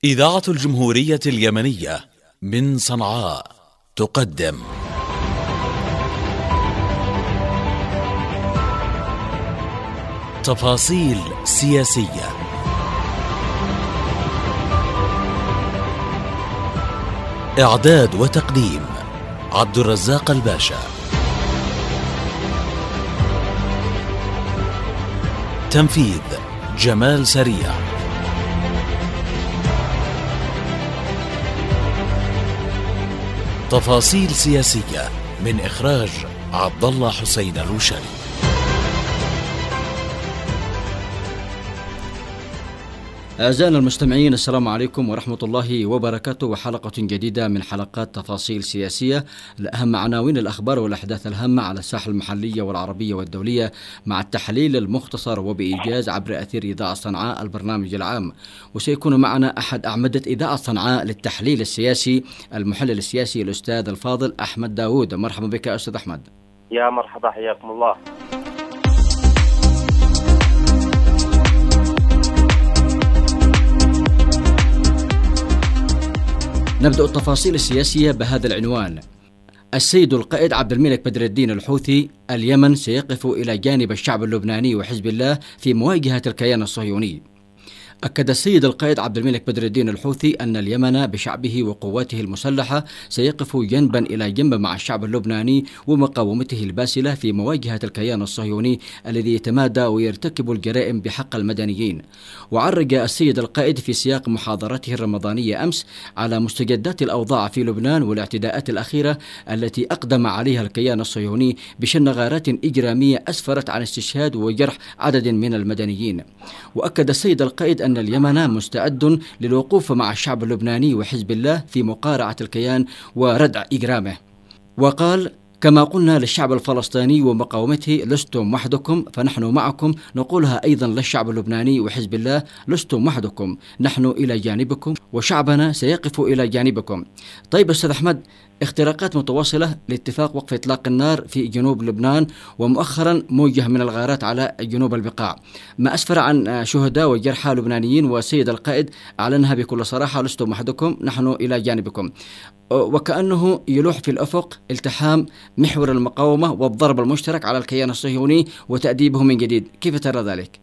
إذاعة الجمهورية اليمنية من صنعاء تقدم تفاصيل سياسية. إعداد وتقديم عبد الرزاق الباشا. تنفيذ جمال سريع. تفاصيل سياسية من إخراج عبد الله حسين الروشاني. أعزائنا المستمعين، السلام عليكم ورحمة الله وبركاته، وحلقة جديدة من حلقات تفاصيل سياسية لأهم عناوين الأخبار والأحداث الهامة على الساحة المحلية والعربية والدولية، مع التحليل المختصر وبإيجاز عبر أثير إذاعة صنعاء البرنامج العام. وسيكون معنا أحد أعمدة إذاعة صنعاء للتحليل السياسي، المحلل السياسي الأستاذ الفاضل أحمد داود. مرحبا بك أستاذ أحمد. يا مرحبا، حياكم الله. نبدأ التفاصيل السياسية بهذا العنوان: السيد القائد عبد الملك بدر الدين الحوثي: اليمن سيقف إلى جانب الشعب اللبناني وحزب الله في مواجهة الكيان الصهيوني. أكد السيد القائد عبد الملك بدر الدين الحوثي أن اليمن بشعبه وقواته المسلحة سيقف جنبا إلى جنب مع الشعب اللبناني ومقاومته الباسلة في مواجهة الكيان الصهيوني الذي يتمادى ويرتكب الجرائم بحق المدنيين. وعرج السيد القائد في سياق محاضرته الرمضانية أمس على مستجدات الأوضاع في لبنان والاعتداءات الأخيرة التي أقدم عليها الكيان الصهيوني بشن غارات إجرامية أسفرت عن استشهاد وجرح عدد من المدنيين. وأكد السيد القائد أن اليمن مستعد للوقوف مع الشعب اللبناني وحزب الله في مقارعة الكيان وردع إجرامه. وقال: كما قلنا للشعب الفلسطيني ومقاومته: لستم وحدكم فنحن معكم، نقولها أيضا للشعب اللبناني وحزب الله: لستم وحدكم، نحن إلى جانبكم وشعبنا سيقف إلى جانبكم. طيب أستاذ أحمد، اختراقات متواصلة لاتفاق وقف إطلاق النار في جنوب لبنان، ومؤخرا موجة من الغارات على جنوب البقاع، ما أسفر عن شهداء وجرحى لبنانيين، والسيد القائد أعلنها بكل صراحة: لستم وحدكم، نحن إلى جانبكم، وكأنه يلوح في الأفق التحام محور المقاومة والضرب المشترك على الكيان الصهيوني وتأديبه من جديد. كيف ترى ذلك؟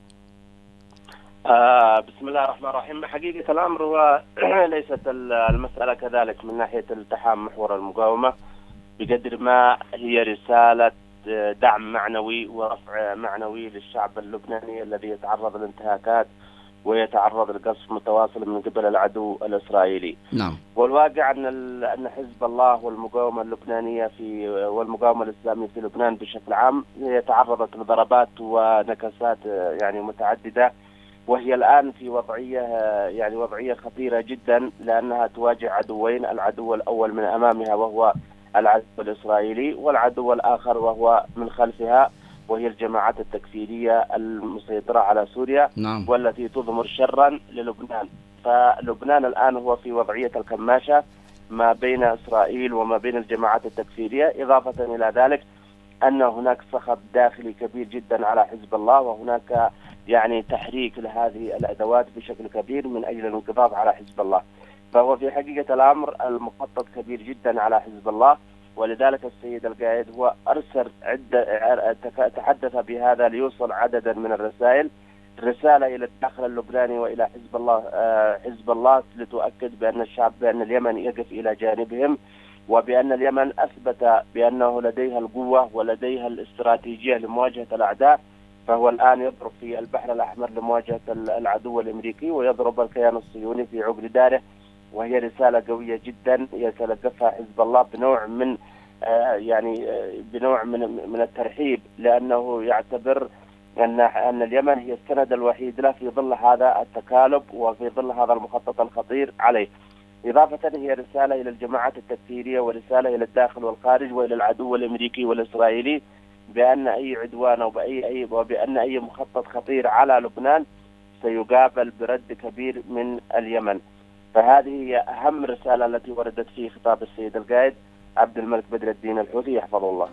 بسم الله الرحمن الرحيم. حقيقة الأمر هو ليست المسألة كذلك من ناحية التحام محور المقاومة، بقدر ما هي رسالة دعم معنوي ورفع معنوي للشعب اللبناني الذي يتعرض للانتهاكات ويتعرض لقصف متواصل من قبل العدو الإسرائيلي. نعم. والواقع أن حزب الله والمقاومة اللبنانية والمقاومة الإسلامية في لبنان بشكل عام هي تعرضت لضربات ونكسات متعددة، وهي الآن في وضعية خطيرة جدا، لأنها تواجه عدوين: العدو الأول من أمامها وهو العدو الإسرائيلي، والعدو الآخر وهو من خلفها وهي الجماعات التكفيرية المسيطرة على سوريا. نعم. والتي تضمر شرا للبنان. فلبنان الآن هو في وضعية الكماشة ما بين إسرائيل وما بين الجماعات التكفيرية، إضافة إلى ذلك أن هناك صخب داخلي كبير جدا على حزب الله، وهناك تحريك لهذه الأدوات بشكل كبير من أجل الانقضاض على حزب الله. فهو في حقيقة الأمر المخطط كبير جدا على حزب الله، ولذلك السيد القائد هو أرسل تحدث بهذا ليوصل عددا من الرسائل، رسالة إلى الداخل اللبناني وإلى حزب الله لتؤكد بأن اليمن يقف إلى جانبهم، وبأن اليمن أثبت بأنه لديها القوة ولديها الاستراتيجية لمواجهة الأعداء. فهو الآن يضرب في البحر الأحمر لمواجهة العدو الأمريكي، ويضرب الكيان الصهيوني في عقر داره، وهي رسالة قوية جدا يتلقفها حزب الله بنوع من الترحيب، لأنه يعتبر أن اليمن هي السند الوحيد له في ظل هذا التكالب وفي ظل هذا المخطط الخطير عليه. إضافة هي رسالة إلى الجماعات التكفيرية ورسالة إلى الداخل والخارج وإلى العدو الأمريكي والإسرائيلي بأن أي عدوان وبأن أي مخطط خطير على لبنان سيقابل برد كبير من اليمن. فهذه هي أهم رسالة التي وردت في خطاب السيد القائد عبد الملك بدر الدين الحوثي يحفظه الله.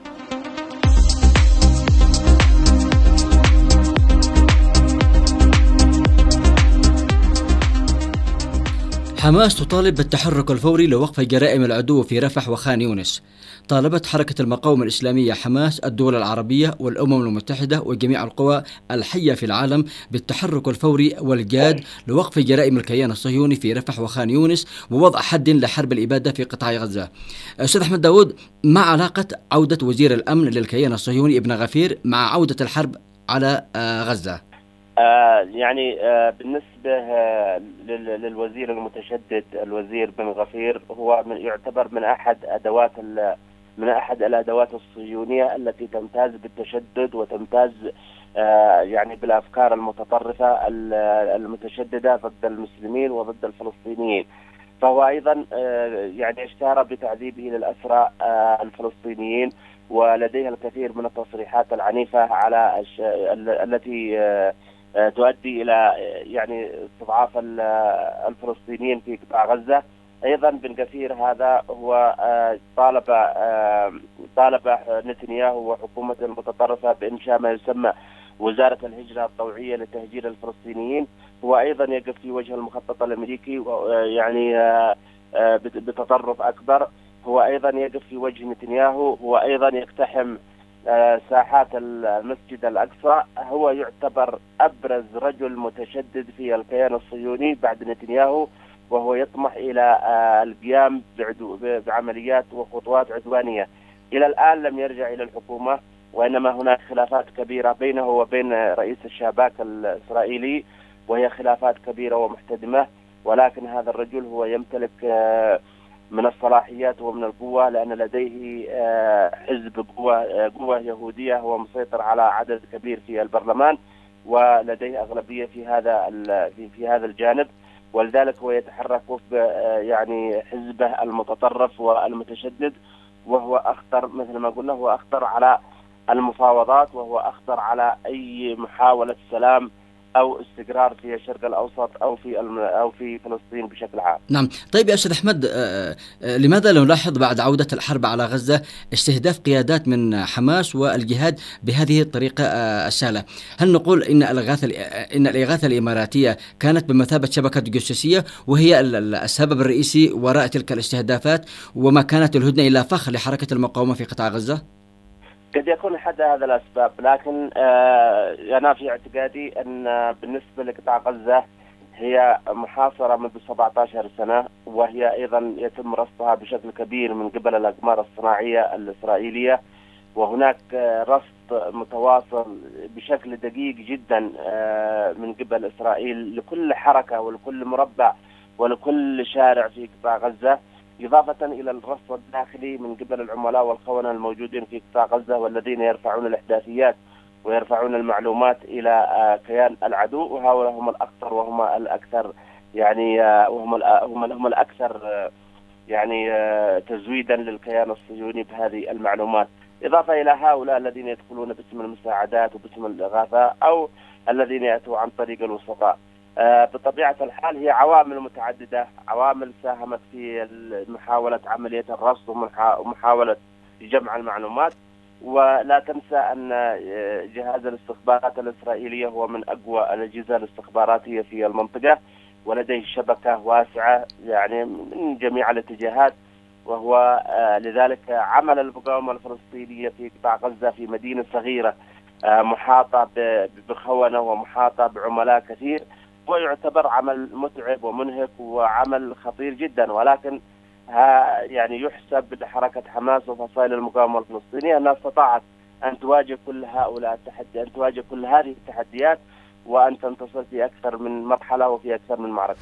حماس تطالب بالتحرك الفوري لوقف جرائم العدو في رفح وخان يونس. طالبت حركة المقاومة الإسلامية حماس الدول العربية والأمم المتحدة وجميع القوى الحية في العالم بالتحرك الفوري والجاد لوقف جرائم الكيان الصهيوني في رفح وخان يونس ووضع حد لحرب الإبادة في قطاع غزة. أستاذ أحمد داود، ما علاقة عودة وزير الأمن للكيان الصهيوني ابن غفير مع عودة الحرب على غزة؟ بالنسبة للوزير المتشدد الوزير بن غفير، هو يعتبر من أحد الأدوات الصهيونية التي تمتاز بالتشدد وتمتاز بالأفكار المتطرفة المتشددة ضد المسلمين وضد الفلسطينيين. فهو أيضا اشتهر بتعذيبه للأسرى الفلسطينيين، ولديه الكثير من التصريحات العنيفة على التي تؤدي إلى استضعاف الفلسطينيين في قطاع غزة. أيضا بن غفير هذا هو طالب نتنياهو وحكومته المتطرفة بإنشاء ما يسمى وزارة الهجرة الطوعية لتهجير الفلسطينيين. هو أيضا يقف في وجه المخطط الأمريكي بتطرف أكبر. هو أيضا يقف في وجه نتنياهو. هو أيضا يقتحم ساحات المسجد الأقصى. هو يعتبر أبرز رجل متشدد في الكيان الصهيوني بعد نتنياهو، وهو يطمح إلى القيام بعمليات وخطوات عدوانية. إلى الآن لم يرجع إلى الحكومة، وإنما هناك خلافات كبيرة بينه وبين رئيس الشباك الإسرائيلي، وهي خلافات كبيرة ومحتدمة. ولكن هذا الرجل هو يمتلك من الصلاحيات ومن القوة، لأن لديه حزب قوة يهودية هو مسيطر على عدد كبير في البرلمان، ولديه أغلبية في هذا الجانب. ولذلك هو يتحرك وفق حزبه المتطرف والمتشدد، وهو أخطر مثل ما قلنا، هو أخطر على المفاوضات، وهو أخطر على أي محاولة سلام أو استقرار في الشرق الأوسط أو في فلسطين بشكل عام. نعم. طيب يا أستاذ أحمد، لماذا لا نلاحظ بعد عودة الحرب على غزة استهداف قيادات من حماس والجهاد بهذه الطريقة السهلة؟ هل نقول إن الإغاثة الإماراتية كانت بمثابة شبكة جاسوسية وهي السبب الرئيسي وراء تلك الاستهدافات، وما كانت الهدنة إلا فخ لحركة المقاومة في قطاع غزة؟ قد يكون أحد هذا الأسباب، لكن أنا في اعتقادي أن بالنسبة لقطاع غزة هي محاصرة منذ 17 سنة، وهي أيضا يتم رصدها بشكل كبير من قبل الأقمار الصناعية الإسرائيلية، وهناك رصد متواصل بشكل دقيق جدا من قبل إسرائيل لكل حركة ولكل مربع ولكل شارع في قطاع غزة، إضافة إلى الرصد الداخلي من قبل العملاء والخونة الموجودين في قطاع غزة، والذين يرفعون الإحداثيات ويرفعون المعلومات إلى كيان العدو، وهؤلاء هم الأخطر وهم الأكثر هم الأكثر تزويدا للكيان الصهيوني بهذه المعلومات، إضافة إلى هؤلاء الذين يدخلون باسم المساعدات وباسم الإغاثة أو الذين يأتوا عن طريق الوسطاء. بطبيعة الحال هي عوامل متعددة، عوامل ساهمت في محاولة عملية الرصد ومحاولة جمع المعلومات. ولا تنسى أن جهاز الاستخبارات الإسرائيلية هو من أقوى الأجهزة الاستخباراتية في المنطقة، ولديه شبكة واسعة من جميع الاتجاهات، وهو لذلك عمل المقاومة الفلسطينية في قطاع غزة في مدينة صغيرة محاطة بخونة ومحاطة بعملاء كثير، ويعتبر عمل متعب ومنهك وعمل خطير جدا. ولكن يحسب لحركة حماس وفصائل المقاومة الفلسطينية أنها استطاعت أن تواجه كل هذه التحديات، وأن تنتصر في أكثر من مرحلة وفي أكثر من معركة.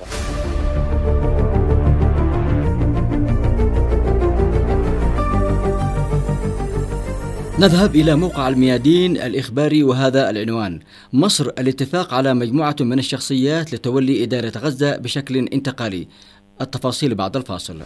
نذهب إلى موقع الميادين الإخباري، وهذا العنوان: مصر الاتفاق على مجموعة من الشخصيات لتولي إدارة غزة بشكل انتقالي. التفاصيل بعد الفاصل.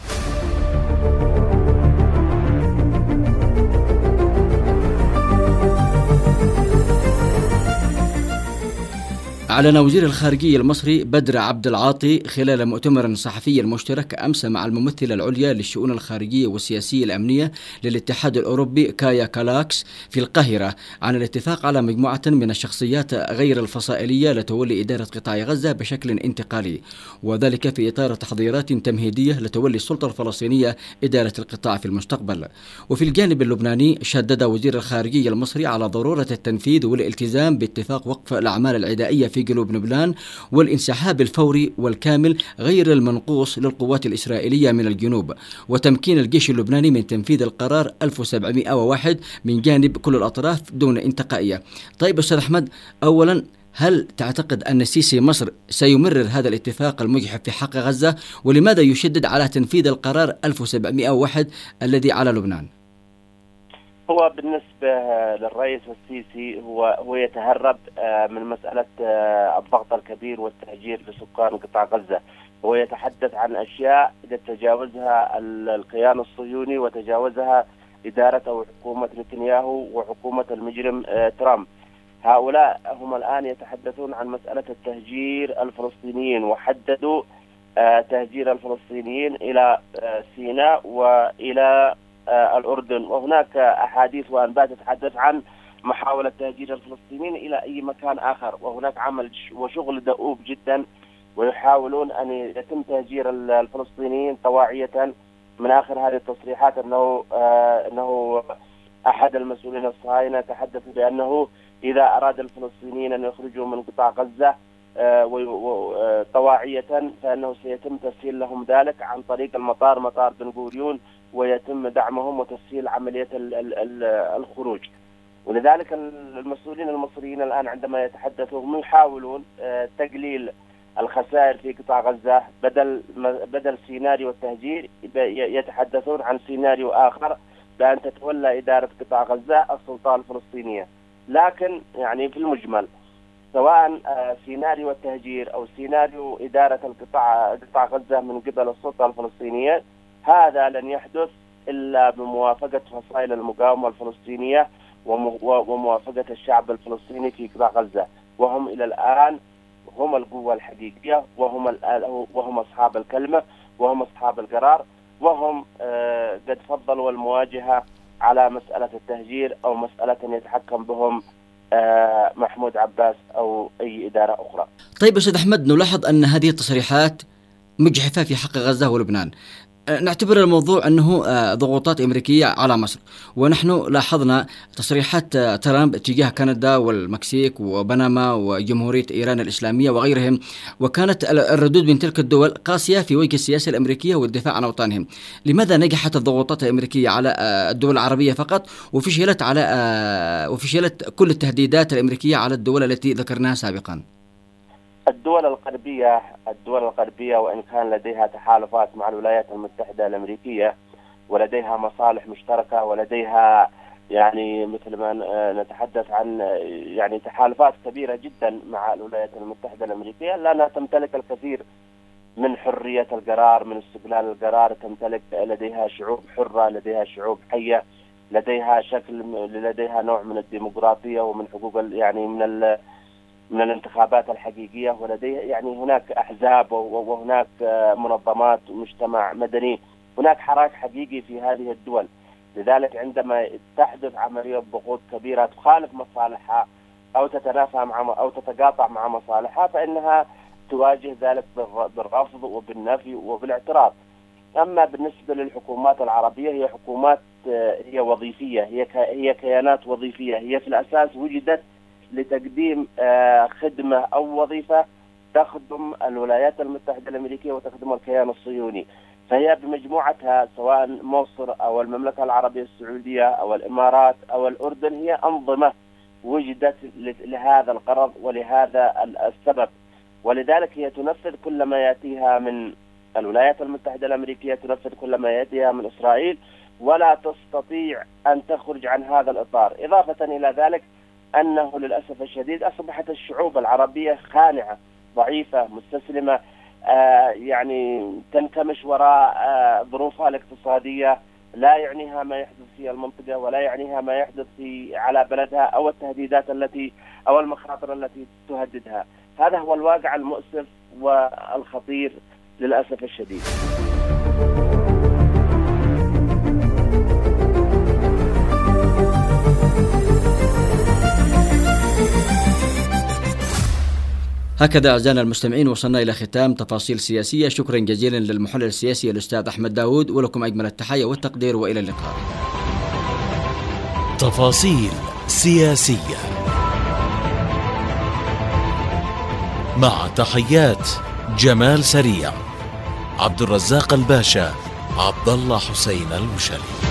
أعلن وزير الخارجية المصري بدر عبد العاطي خلال مؤتمر صحفي مشترك أمس مع الممثلة العليا للشؤون الخارجية والسياسية الأمنية للاتحاد الأوروبي كايا كالاكس في القاهرة عن الاتفاق على مجموعة من الشخصيات غير الفصائلية لتولي إدارة قطاع غزة بشكل انتقالي، وذلك في إطار تحضيرات تمهيدية لتولي السلطة الفلسطينية إدارة القطاع في المستقبل. وفي الجانب اللبناني شدد وزير الخارجية المصري على ضرورة التنفيذ والالتزام باتفاق وقف الأعمال العدائية في جنوب لبنان والانسحاب الفوري والكامل غير المنقوص للقوات الإسرائيلية من الجنوب، وتمكين الجيش اللبناني من تنفيذ القرار 1701 من جانب كل الأطراف دون انتقائية. طيب أستاذ أحمد، أولا هل تعتقد أن السيسي مصر سيمرر هذا الاتفاق المجحف في حق غزة، ولماذا يشدد على تنفيذ القرار 1701 الذي على لبنان؟ هو بالنسبة للرئيس السيسي هو يتهرب من مسألة الضغط الكبير والتهجير لسكان قطاع غزة. هو يتحدث عن أشياء تجاوزها الكيان الصهيوني وتجاوزها إدارة أو حكومة نتنياهو وحكومة المجرم ترامب. هؤلاء هم الآن يتحدثون عن مسألة التهجير الفلسطينيين، وحددوا تهجير الفلسطينيين إلى سيناء وإلى الأردن، وهناك أحاديث وأنباء تتحدث عن محاولة تهجير الفلسطينيين إلى أي مكان آخر، وهناك عمل وشغل دؤوب جدا، ويحاولون أن يتم تهجير الفلسطينيين طواعية. من آخر هذه التصريحات أنه أحد المسؤولين الصهاينة تحدث بأنه إذا أراد الفلسطينيين أن يخرجوا من قطاع غزة طواعية فإنه سيتم تسهيل لهم ذلك عن طريق مطار بن غوريون، ويتم دعمهم وتسهيل عملية الخروج. ولذلك المسؤولين المصريين الآن عندما يتحدثون يحاولون تقليل الخسائر في قطاع غزة. بدل سيناريو التهجير يتحدثون عن سيناريو آخر، بأن تتولى إدارة قطاع غزة السلطة الفلسطينية. لكن يعني في المجمل سواء سيناريو التهجير أو سيناريو إدارة قطاع غزة من قبل السلطة الفلسطينية، هذا لن يحدث إلا بموافقة فصائل المقاومة الفلسطينية وموافقة الشعب الفلسطيني في قطاع غزة، وهم إلى الآن هم القوة الحقيقية، وهم أصحاب الكلمة، وهم أصحاب القرار، وهم قد فضلوا المواجهة على مسألة التهجير أو مسألة يتحكم بهم محمود عباس أو أي إدارة أخرى. طيب أستاذ أحمد، نلاحظ أن هذه التصريحات مجحفة في حق غزة ولبنان. نعتبر الموضوع أنه ضغوطات أمريكية على مصر، ونحن لاحظنا تصريحات ترامب تجاه كندا والمكسيك وبنما وجمهورية إيران الإسلامية وغيرهم، وكانت الردود من تلك الدول قاسية في وجه السياسة الأمريكية والدفاع عن أوطانهم. لماذا نجحت الضغوطات الأمريكية على الدول العربية فقط، وفشلت كل التهديدات الأمريكية على الدول التي ذكرناها سابقا؟ الدول الغربية وإن كان لديها تحالفات مع الولايات المتحدة الأمريكية ولديها مصالح مشتركة ولديها يعني مثل ما نتحدث عن يعني تحالفات كبيرة جدا مع الولايات المتحدة الأمريكية، لأنها تمتلك الكثير من حرية القرار، من استقلال القرار، تمتلك لديها شعوب حرة، لديها شعوب حية، لديها نوع من الديمقراطية ومن حقوق يعني من الانتخابات الحقيقية، ولديها يعني هناك أحزاب وهناك منظمات ومجتمع مدني، هناك حراك حقيقي في هذه الدول. لذلك عندما تحدث عملية ضغوط كبيرة تخالف مصالحها أو تتنافى أو تتقاطع مع مصالحها، فإنها تواجه ذلك بالرفض وبالنفي وبالاعتراض. أما بالنسبة للحكومات العربية، هي حكومات هي وظيفية، هي كيانات وظيفية، هي في الأساس وجدت لتقديم خدمة أو وظيفة تخدم الولايات المتحدة الأمريكية وتخدم الكيان الصهيوني. فهي بمجموعتها سواء مصر أو المملكة العربية السعودية أو الإمارات أو الأردن، هي أنظمة وجدت لهذا الغرض ولهذا السبب، ولذلك هي تنفذ كل ما يأتيها من الولايات المتحدة الأمريكية، تنفذ كل ما يأتيها من إسرائيل، ولا تستطيع أن تخرج عن هذا الإطار. إضافة إلى ذلك أنه للأسف الشديد أصبحت الشعوب العربية خانعة ضعيفة مستسلمة، يعني تنكمش وراء ظروفها الاقتصادية، لا يعنيها ما يحدث في المنطقة ولا يعنيها ما يحدث على بلدها أو التهديدات التي أو المخاطر التي تهددها. هذا هو الواقع المؤسف والخطير للأسف الشديد. هكذا أعزائنا المستمعين وصلنا إلى ختام تفاصيل سياسية. شكرا جزيلا للمحلل السياسي الأستاذ أحمد داود، ولكم أجمل التحية والتقدير، وإلى اللقاء. تفاصيل سياسية مع تحيات جمال سريع، عبد الرزاق الباشا، عبد الله حسين المشلي.